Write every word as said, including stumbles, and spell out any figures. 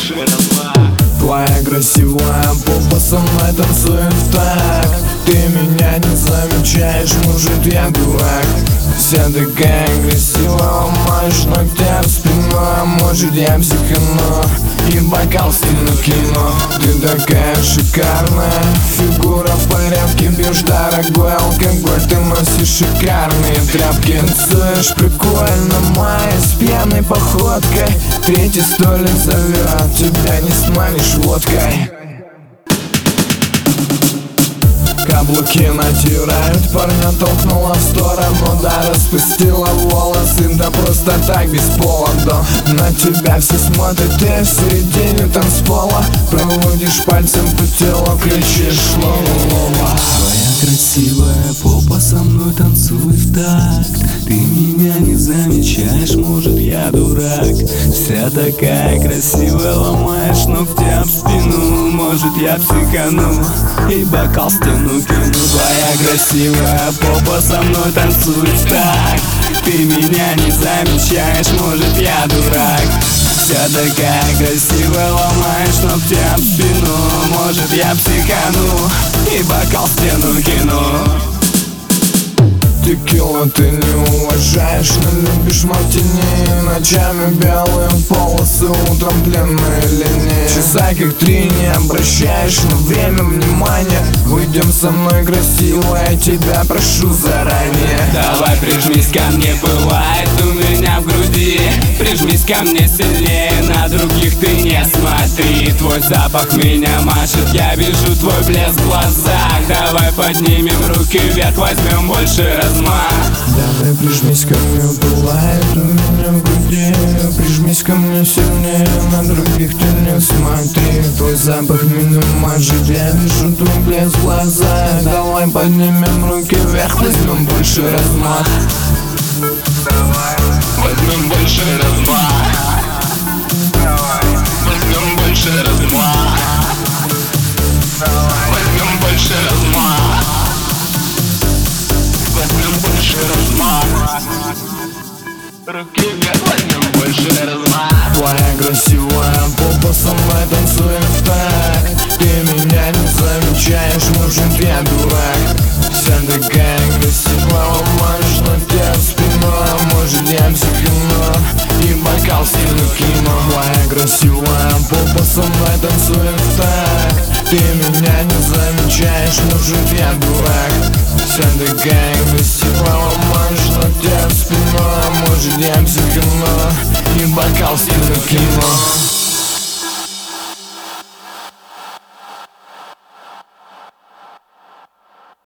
больше размах. Твоя красивая попа со мной танцует так. Ты меня не замечаешь, может я дурак. Вся такая красивая, ломаешь ногти в спину. А может я психану и бокал стену кину. Ты такая шикарная, фигура в порядке, бьешь дорогой алкоголь. Ты носишь шикарные тряпки, танцуешь прикольно, моя с пьяной походкой. Третий столик зовет, тебя не сманишь водкой. Каблуки натирают, парня толкнула в сторону. Да, распустила волосы, да просто так без повода. На тебя все смотрят, ты в середине танцпола. Проводишь пальцем по телу, кричишь лова. Твоя красивая попа со мной танцует в такт. Ты меня не замечаешь, может я дурак. Вся такая красивая, ломаешь ногти об спину. Может я психану и бокал стену кину. Твоя красивая попа со мной танцует в такт. Ты меня не замечаешь, может я дурак. Вся такая красивая, ломаешь ногти об спину. Может я психану и бокал стену кину. Текила ты не уважаешь, но любишь мартини. Ночами белые полосы, утром длинные линии. Часа как три не обращаешь на время внимания. Выйдем со мной красиво, я тебя прошу заранее. Давай прижмись ко мне, бывает у меня в груди. Прижмись ко мне сильнее, на других ты не смотри. Твой запах меня машет, я вижу твой блеск в глазах. Давай поднимем руки вверх, возьмем больше размах. Давай прижмись ко мне, бывает у меня в груди. Прижмись ко мне сильнее, на других ты не смотри. Твой запах меня мажет, я вижу твой блеск в глазах. Давай поднимем руки вверх, возьмем больше размах. Давай, возьмем больше размах. Давай, возьмем больше размах. Давай, возьмем больше размах. Возьмем больше размах. Руки вверх, возьмем больше размах. Твоя красивая попа со мной танцует в такт. Ты меня не замечаешь, может я дурак. Вся такая красивая, ломаешь ногти в спину. А может я психану и бокал стену кину. Твоя красивая попа со мной танцует в такт. Ты меня не замечаешь, может я дурак. Вся такая красивая, ломаешь ногти в спину. А может я психану и бокал стену кину.